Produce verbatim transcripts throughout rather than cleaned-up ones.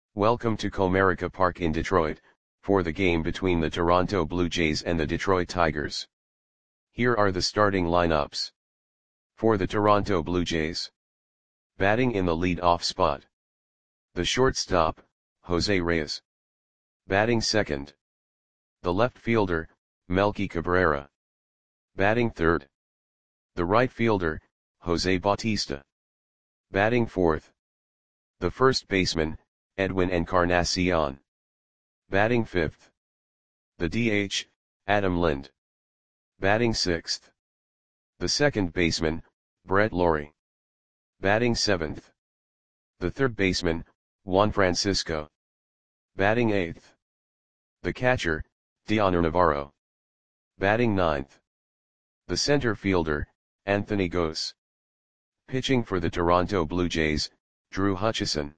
Welcome to Comerica Park in Detroit, for the game between the Toronto Blue Jays and the Detroit Tigers. Here are the starting lineups. For the Toronto Blue Jays. Batting in the lead-off spot. The shortstop, Jose Reyes. Batting second. The left fielder, Melky Cabrera. Batting third. The right fielder, Jose Bautista. Batting fourth. The first baseman, Edwin Encarnacion. Batting fifth. The D H, Adam Lind. Batting sixth. The second baseman, Brett Lawrie. Batting seventh. The third baseman, Juan Francisco. Batting eighth. The catcher, Dioner Navarro. Batting ninth. The center fielder, Anthony Gose. Pitching for the Toronto Blue Jays, Drew Hutchison.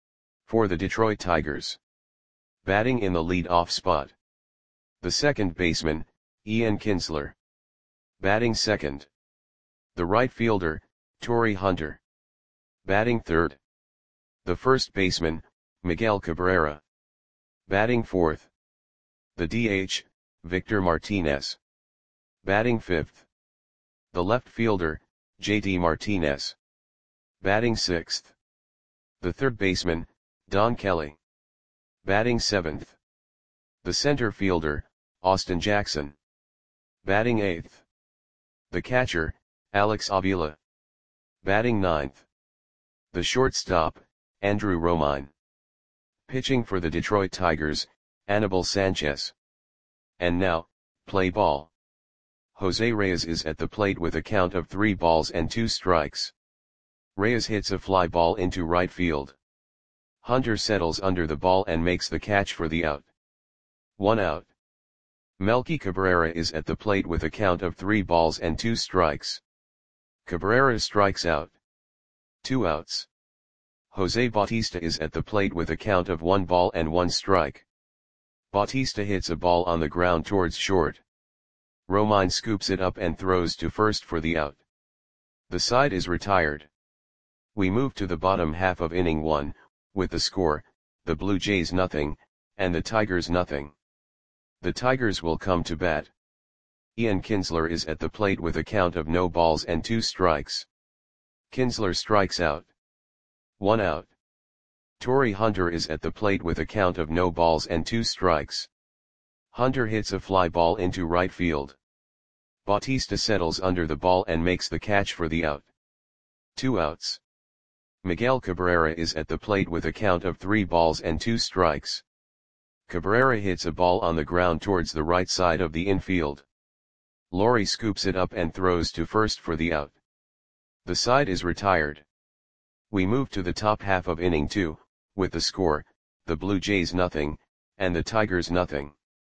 For the Detroit Tigers. Batting in the lead-off spot. The second baseman, Ian Kinsler. Batting second. The right fielder, Torii Hunter. Batting third. The first baseman, Miguel Cabrera. Batting fourth. The D H, Victor Martinez. Batting fifth. The left fielder, J D Martinez. Batting sixth. The third baseman, Don Kelly. Batting seventh. The center fielder, Austin Jackson. Batting eighth. The catcher, Alex Avila. Batting ninth. The shortstop, Andrew Romine. Pitching for the Detroit Tigers, Anibal Sanchez. And now, play ball. Jose Reyes is at the plate with a count of three balls and two strikes. Reyes hits a fly ball into right field. Hunter settles under the ball and makes the catch for the out. One out. Melky Cabrera is at the plate with a count of three balls and two strikes. Cabrera strikes out. Two outs. Jose Bautista is at the plate with a count of one ball and one strike. Bautista hits a ball on the ground towards short. Romine scoops it up and throws to first for the out. The side is retired. We move to the bottom half of inning one, with the score, the Blue Jays nothing, and the Tigers nothing. The Tigers will come to bat. Ian Kinsler is at the plate with a count of no balls and two strikes. Kinsler strikes out. One out. Torii Hunter is at the plate with a count of no balls and two strikes. Hunter hits a fly ball into right field. Bautista settles under the ball and makes the catch for the out. Two outs. Miguel Cabrera is at the plate with a count of three balls and two strikes. Cabrera hits a ball on the ground towards the right side of the infield. Lawrie scoops it up and throws to first for the out. The side is retired. We move to the top half of inning two, with the score, the Blue Jays nothing, and the Tigers nothing.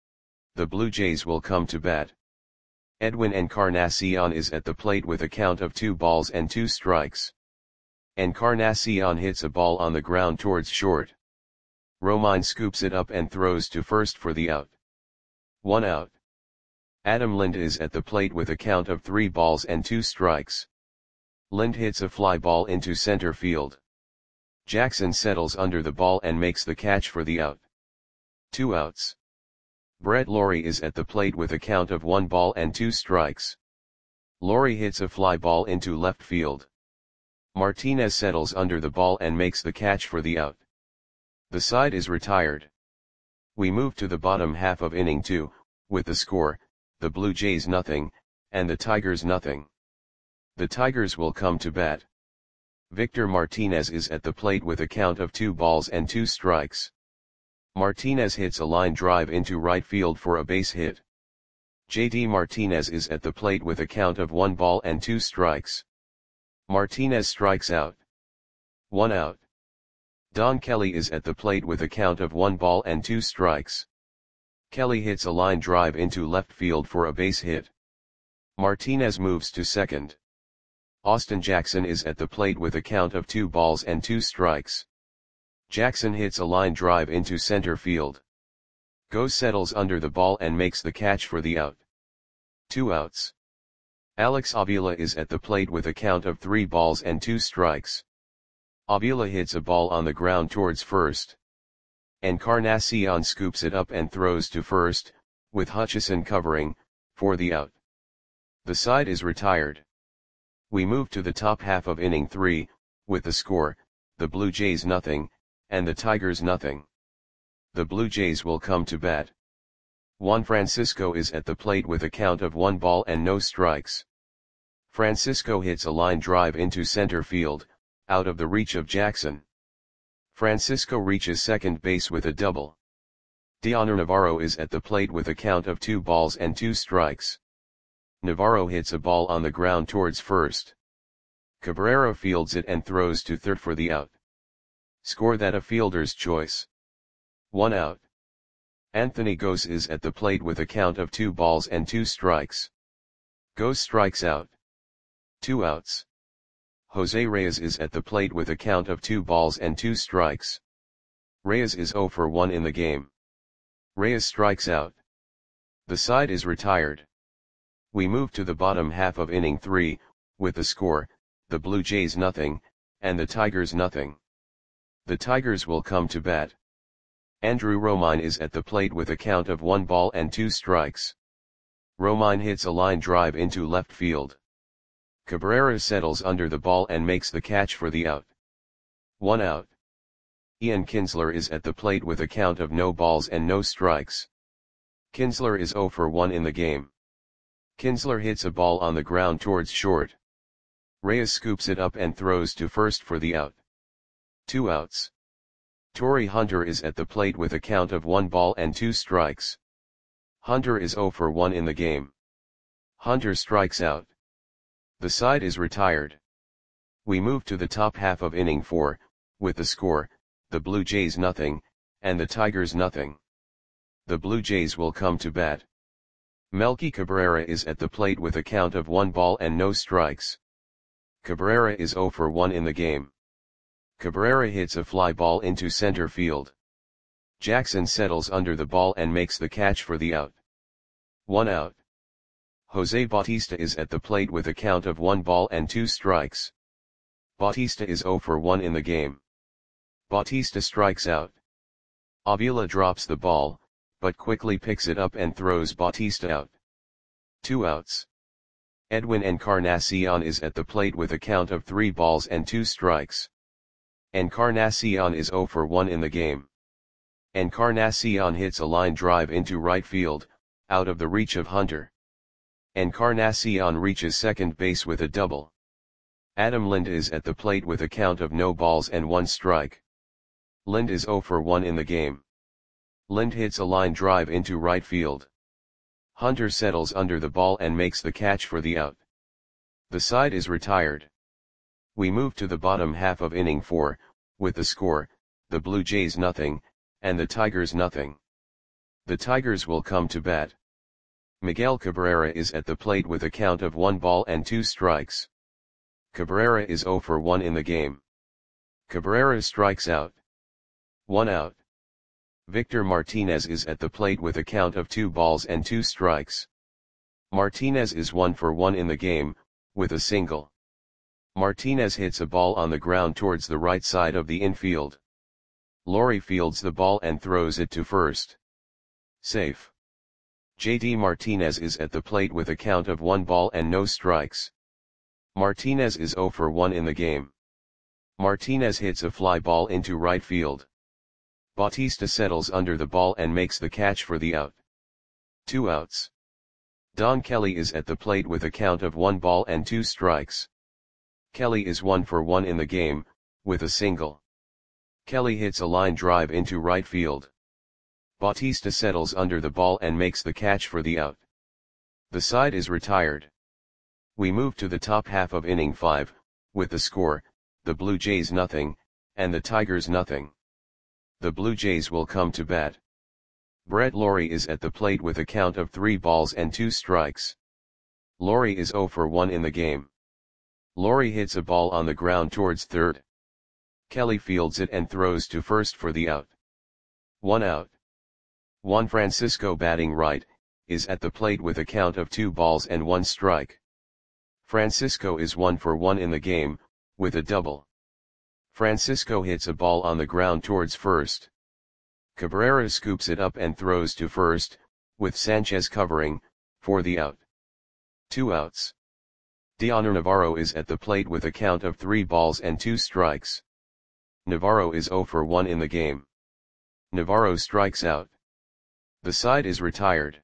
The Blue Jays will come to bat. Edwin Encarnacion is at the plate with a count of two balls and two strikes. Encarnacion hits a ball on the ground towards short. Romine scoops it up and throws to first for the out. One out. Adam Lind is at the plate with a count of three balls and two strikes. Lind hits a fly ball into center field. Jackson settles under the ball and makes the catch for the out. Two outs. Brett Lawrie is at the plate with a count of one ball and two strikes. Lawrie hits a fly ball into left field. Martinez settles under the ball and makes the catch for the out. The side is retired. We move to the bottom half of inning two, with the score, the Blue Jays nothing, and the Tigers nothing. The Tigers will come to bat. Victor Martinez is at the plate with a count of two balls and two strikes. Martinez hits a line drive into right field for a base hit. J D Martinez is at the plate with a count of one ball and two strikes. Martinez strikes out. One out. Don Kelly is at the plate with a count of one ball and two strikes. Kelly hits a line drive into left field for a base hit. Martinez moves to second. Austin Jackson is at the plate with a count of two balls and two strikes. Jackson hits a line drive into center field. Gose settles under the ball and makes the catch for the out. Two outs. Alex Avila is at the plate with a count of three balls and two strikes. Avila hits a ball on the ground towards first. Encarnacion scoops it up and throws to first, with Hutchison covering, for the out. The side is retired. We move to the top half of inning three, with the score, the Blue Jays nothing, and the Tigers nothing. The Blue Jays will come to bat. Juan Francisco is at the plate with a count of one ball and no strikes. Francisco hits a line drive into center field, out of the reach of Jackson. Francisco reaches second base with a double. Dioner Navarro is at the plate with a count of two balls and two strikes. Navarro hits a ball on the ground towards first. Cabrera fields it and throws to third for the out. Score that a fielder's choice. One out. Anthony Gose is at the plate with a count of two balls and two strikes. Gose strikes out. Two outs. Jose Reyes is at the plate with a count of two balls and two strikes. Reyes is zero for one in the game. Reyes strikes out. The side is retired. We move to the bottom half of inning three, with the score, the Blue Jays nothing, and the Tigers nothing. The Tigers will come to bat. Andrew Romine is at the plate with a count of one ball and two strikes. Romine hits a line drive into left field. Cabrera settles under the ball and makes the catch for the out. One out. Ian Kinsler is at the plate with a count of no balls and no strikes. Kinsler is zero for one in the game. Kinsler hits a ball on the ground towards short. Reyes scoops it up and throws to first for the out. Two outs. Torrey Hunter is at the plate with a count of one ball and two strikes. Hunter is zero for one in the game. Hunter strikes out. The side is retired. We move to the top half of inning four, with the score, the Blue Jays nothing, and the Tigers nothing. The Blue Jays will come to bat. Melky Cabrera is at the plate with a count of one ball and no strikes. Cabrera is zero for one in the game. Cabrera hits a fly ball into center field. Jackson settles under the ball and makes the catch for the out. One out. Jose Bautista is at the plate with a count of one ball and two strikes. Bautista is zero for one in the game. Bautista strikes out. Avila drops the ball, but quickly picks it up and throws Bautista out. Two outs. Edwin Encarnacion is at the plate with a count of three balls and two strikes. Encarnacion is zero for one in the game. Encarnacion hits a line drive into right field, out of the reach of Hunter. Encarnacion reaches second base with a double. Adam Lind is at the plate with a count of no balls and one strike. Lind is zero for one in the game. Lind hits a line drive into right field. Hunter settles under the ball and makes the catch for the out. The side is retired. We move to the bottom half of inning four, with the score, the Blue Jays nothing, and the Tigers nothing. The Tigers will come to bat. Miguel Cabrera is at the plate with a count of one ball and two strikes. Cabrera is zero for one in the game. Cabrera strikes out. One out. Victor Martinez is at the plate with a count of two balls and two strikes. Martinez is one for one in the game, with a single. Martinez hits a ball on the ground towards the right side of the infield. Laurie fields the ball and throws it to first. Safe. J D Martinez is at the plate with a count of one ball and no strikes. Martinez is zero for one in the game. Martinez hits a fly ball into right field. Bautista settles under the ball and makes the catch for the out. Two outs. Don Kelly is at the plate with a count of one ball and two strikes. Kelly is one for one in the game, with a single. Kelly hits a line drive into right field. Bautista settles under the ball and makes the catch for the out. The side is retired. We move to the top half of inning five, with the score, the Blue Jays nothing, and the Tigers nothing. The Blue Jays will come to bat. Brett Lawrie is at the plate with a count of three balls and two strikes. Lawrie is zero for one in the game. Lawrie hits a ball on the ground towards third. Kelly fields it and throws to first for the out. One out. Juan Francisco, batting right, is at the plate with a count of two balls and one strike. Francisco is one for one in the game, with a double. Francisco hits a ball on the ground towards first. Cabrera scoops it up and throws to first, with Sanchez covering, for the out. Two outs. Dioner Navarro is at the plate with a count of three balls and two strikes. Navarro is zero for one in the game. Navarro strikes out. The side is retired.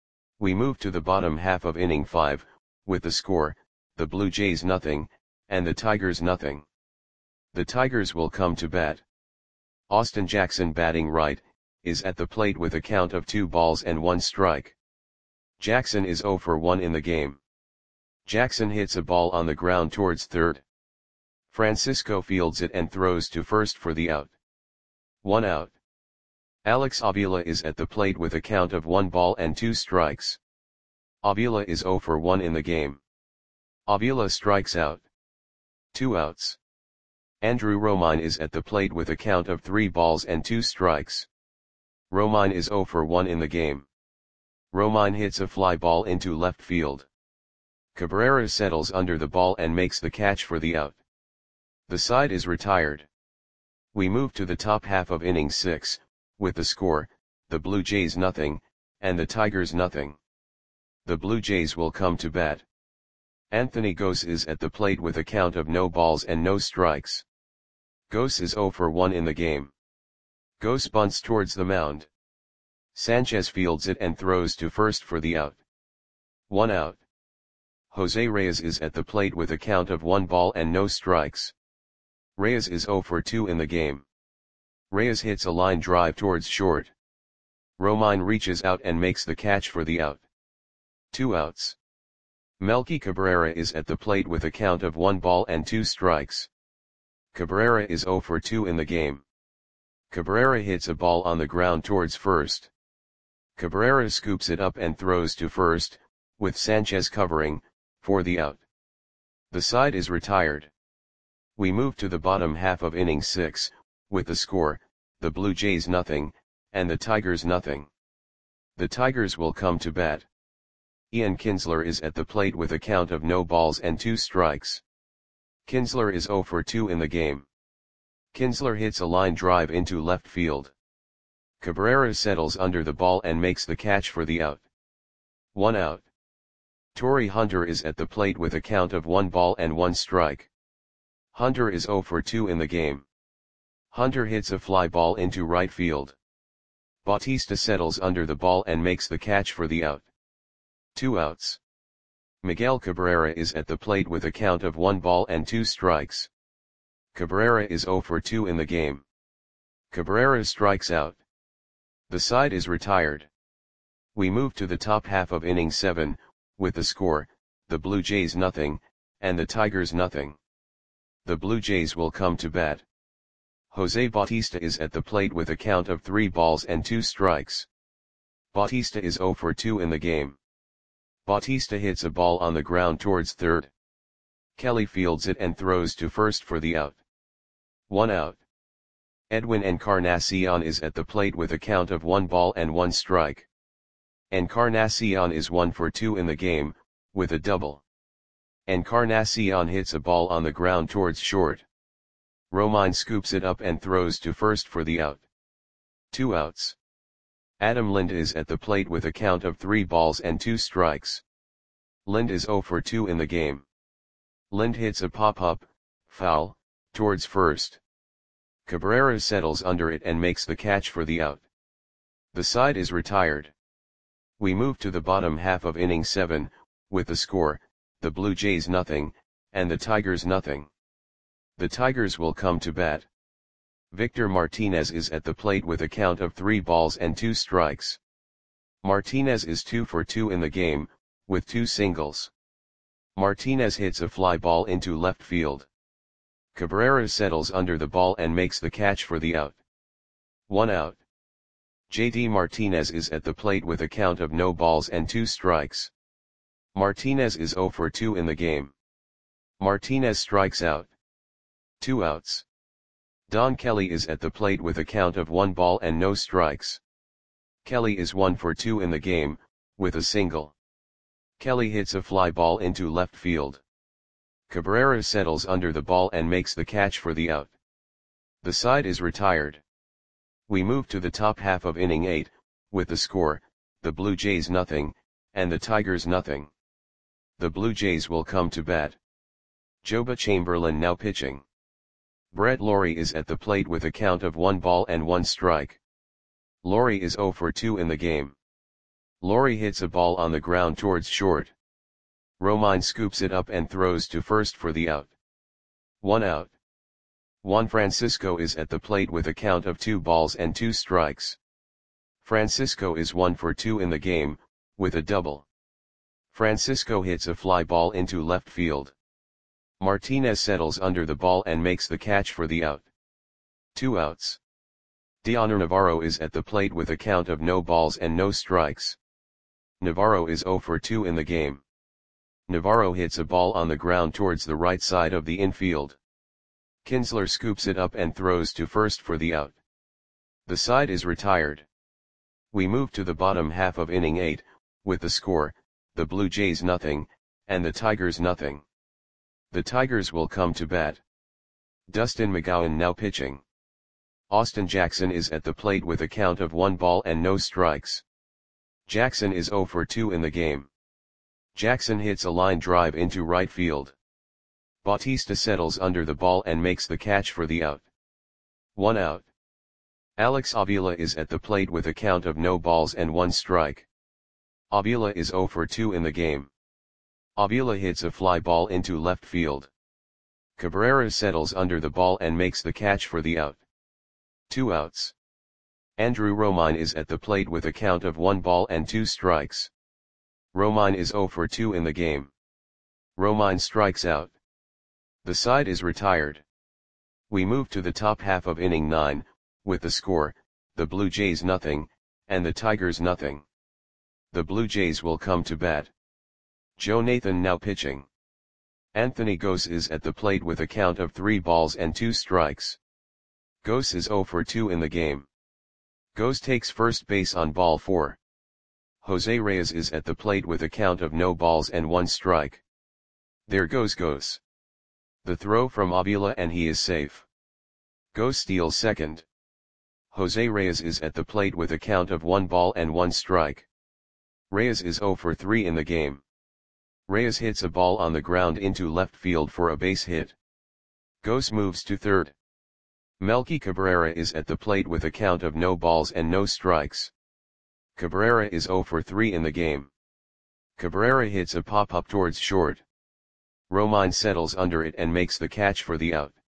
We move to the bottom half of inning five, with the score, the Blue Jays nothing, and the Tigers nothing. The Tigers will come to bat. Austin Jackson, batting right, is at the plate with a count of two balls and one strike. Jackson is zero for one in the game. Jackson hits a ball on the ground towards third. Francisco fields it and throws to first for the out. One out. Alex Avila is at the plate with a count of one ball and two strikes. Avila is zero for one in the game. Avila strikes out. Two outs. Andrew Romine is at the plate with a count of three balls and two strikes. Romine is zero for one in the game. Romine hits a fly ball into left field. Cabrera settles under the ball and makes the catch for the out. The side is retired. We move to the top half of inning six, with the score, the Blue Jays nothing, and the Tigers nothing. The Blue Jays will come to bat. Anthony Gose is at the plate with a count of no balls and no strikes. Gose is zero for one in the game. Gose bunts towards the mound. Sanchez fields it and throws to first for the out. One out. Jose Reyes is at the plate with a count of one ball and no strikes. Reyes is zero for two in the game. Reyes hits a line drive towards short. Romine reaches out and makes the catch for the out. Two outs. Melky Cabrera is at the plate with a count of one ball and two strikes. Cabrera is zero for two in the game. Cabrera hits a ball on the ground towards first. Cabrera scoops it up and throws to first, with Sanchez covering, for the out. The side is retired. We move to the bottom half of inning six, with the score, the Blue Jays nothing, and the Tigers nothing. The Tigers will come to bat. Ian Kinsler is at the plate with a count of no balls and two strikes. Kinsler is zero for two in the game. Kinsler hits a line drive into left field. Cabrera settles under the ball and makes the catch for the out. One out. Torrey Hunter is at the plate with a count of one ball and one strike. Hunter is zero for two in the game. Hunter hits a fly ball into right field. Bautista settles under the ball and makes the catch for the out. Two outs. Miguel Cabrera is at the plate with a count of one ball and two strikes. Cabrera is zero for two in the game. Cabrera strikes out. The side is retired. We move to the top half of inning seven, with the score, the Blue Jays nothing, and the Tigers nothing. The Blue Jays will come to bat. Jose Bautista is at the plate with a count of three balls and two strikes. Bautista is zero for two in the game. Bautista hits a ball on the ground towards third. Kelly fields it and throws to first for the out. One out. Edwin Encarnacion is at the plate with a count of one ball and one strike. Encarnacion is one for two in the game, with a double. Encarnacion hits a ball on the ground towards short. Romine scoops it up and throws to first for the out. Two outs. Adam Lind is at the plate with a count of three balls and two strikes. Lind is zero for two in the game. Lind hits a pop-up, foul, towards first. Cabrera settles under it and makes the catch for the out. The side is retired. We move to the bottom half of inning seven, with the score, the Blue Jays nothing, and the Tigers nothing. The Tigers will come to bat. Victor Martinez is at the plate with a count of three balls and two strikes. Martinez is two for two in the game, with two singles. Martinez hits a fly ball into left field. Cabrera settles under the ball and makes the catch for the out. One out. J D Martinez is at the plate with a count of no balls and two strikes. Martinez is zero for two in the game. Martinez strikes out. Two outs. Don Kelly is at the plate with a count of one ball and no strikes. Kelly is one for two in the game, with a single. Kelly hits a fly ball into left field. Cabrera settles under the ball and makes the catch for the out. The side is retired. We move to the top half of inning eight, with the score, the Blue Jays nothing, and the Tigers nothing. The Blue Jays will come to bat. Joba Chamberlain now pitching. Brett Lawrie is at the plate with a count of one ball and one strike. Lawrie is oh for two in the game. Lawrie hits a ball on the ground towards short. Romine scoops it up and throws to first for the out. One out. Juan Francisco is at the plate with a count of two balls and two strikes. Francisco is one for two in the game, with a double. Francisco hits a fly ball into left field. Martinez settles under the ball and makes the catch for the out. Two outs. Dioner Navarro is at the plate with a count of no balls and no strikes. Navarro is oh for two in the game. Navarro hits a ball on the ground towards the right side of the infield. Kinsler scoops it up and throws to first for the out. The side is retired. We move to the bottom half of inning eight, with the score, the Blue Jays nothing, and the Tigers nothing. The Tigers will come to bat. Dustin McGowan now pitching. Austin Jackson is at the plate with a count of one ball and no strikes. Jackson is oh for two in the game. Jackson hits a line drive into right field. Bautista settles under the ball and makes the catch for the out. One out. Alex Avila is at the plate with a count of no balls and one strike. Avila is oh for two in the game. Avila hits a fly ball into left field. Cabrera settles under the ball and makes the catch for the out. Two outs. Andrew Romine is at the plate with a count of one ball and two strikes. Romine is oh for two in the game. Romine strikes out. The side is retired. We move to the top half of inning nine, with the score, the Blue Jays nothing, and the Tigers nothing. The Blue Jays will come to bat. Joe Nathan now pitching. Anthony Gose is at the plate with a count of three balls and two strikes. Gose is oh for two in the game. Gose takes first base on ball four. Jose Reyes is at the plate with a count of no balls and one strike. There goes Gose. The throw from Avila and he is safe. Gose steals second. Jose Reyes is at the plate with a count of one ball and one strike. Reyes is oh for three in the game. Reyes hits a ball on the ground into left field for a base hit. Gose moves to third. Melky Cabrera is at the plate with a count of no balls and no strikes. Cabrera is oh for three in the game. Cabrera hits a pop-up towards short. Romine settles under it and makes the catch for the out.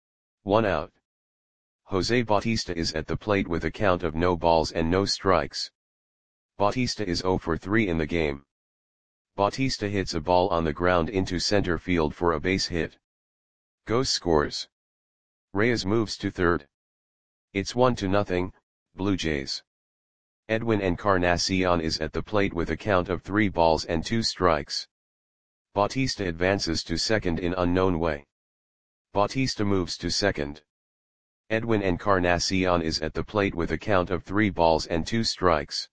One out. Jose Bautista is at the plate with a count of no balls and no strikes. Bautista is oh for three in the game. Bautista hits a ball on the ground into center field for a base hit. Gose scores. Reyes moves to third. It's one to nothing, Blue Jays. Edwin Encarnacion is at the plate with a count of three balls and two strikes. Bautista advances to second in unknown way. Bautista moves to second. Edwin Encarnacion is at the plate with a count of three balls and two strikes.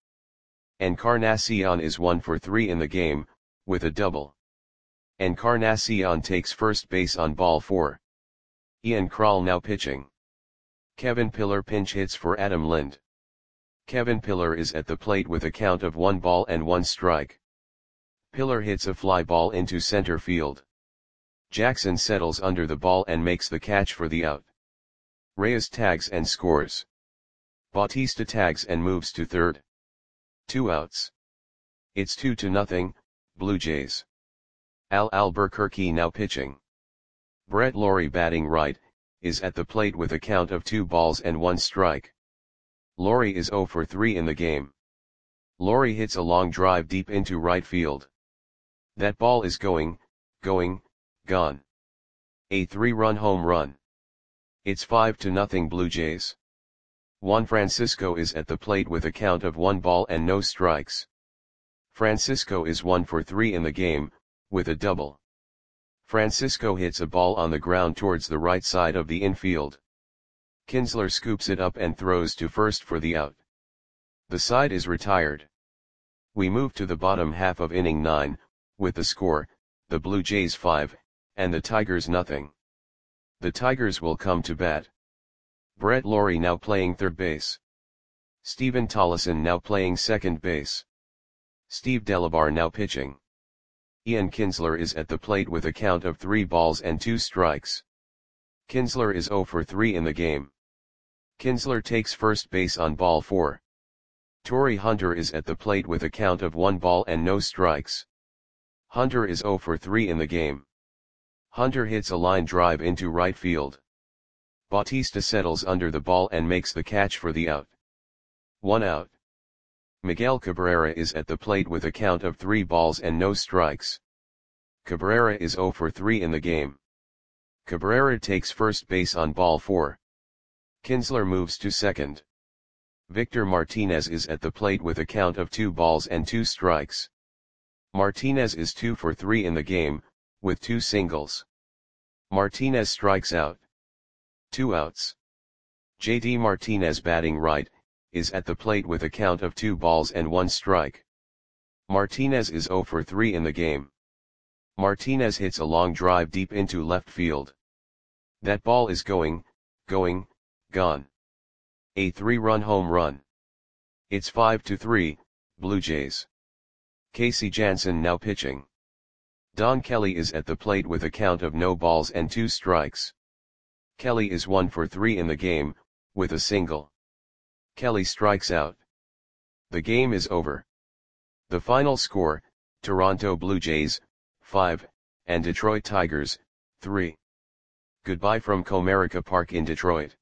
Encarnacion is one for three in the game, with a double. Encarnacion takes first base on ball four. Ian Krall now pitching. Kevin Pillar pinch hits for Adam Lind. Kevin Pillar is at the plate with a count of one ball and one strike. Pillar hits a fly ball into center field. Jackson settles under the ball and makes the catch for the out. Reyes tags and scores. Bautista tags and moves to third. Two outs. It's two to nothing, Blue Jays. Al Albuquerque now pitching. Brett Lawrie batting right, is at the plate with a count of two balls and one strike. Lawrie is oh for three in the game. Lawrie hits a long drive deep into right field. That ball is going, going, gone. A three-run home run. It's five to nothing Blue Jays. Juan Francisco is at the plate with a count of one ball and no strikes. Francisco is one for three in the game, with a double. Francisco hits a ball on the ground towards the right side of the infield. Kinsler scoops it up and throws to first for the out. The side is retired. We move to the bottom half of inning nine, with the score, the Blue Jays five, and the Tigers nothing. The Tigers will come to bat. Brett Lawrie now playing third base. Steven Tollison now playing second base. Steve Delabar now pitching. Ian Kinsler is at the plate with a count of three balls and two strikes. Kinsler is zero for three in the game. Kinsler takes first base on ball four. Torii Hunter is at the plate with a count of one ball and no strikes. Hunter is zero for three in the game. Hunter hits a line drive into right field. Bautista settles under the ball and makes the catch for the out. One out. Miguel Cabrera is at the plate with a count of three balls and no strikes. Cabrera is zero for three in the game. Cabrera takes first base on ball four. Kinsler moves to second. Victor Martinez is at the plate with a count of two balls and two strikes. Martinez is two for three in the game, with two singles. Martinez strikes out. Two outs. J D Martinez batting right, is at the plate with a count of two balls and one strike. Martinez is zero for three in the game. Martinez hits a long drive deep into left field. That ball is going, going, gone. A three-run home run. It's five to three, Blue Jays. Casey Janssen now pitching. Don Kelly is at the plate with a count of no balls and two strikes. Kelly is one for three in the game, with a single. Kelly strikes out. The game is over. The final score, Toronto Blue Jays, five, and Detroit Tigers, three. Goodbye from Comerica Park in Detroit.